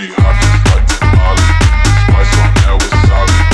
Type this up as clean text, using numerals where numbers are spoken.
hot, hot tamale. Spice on that was solid.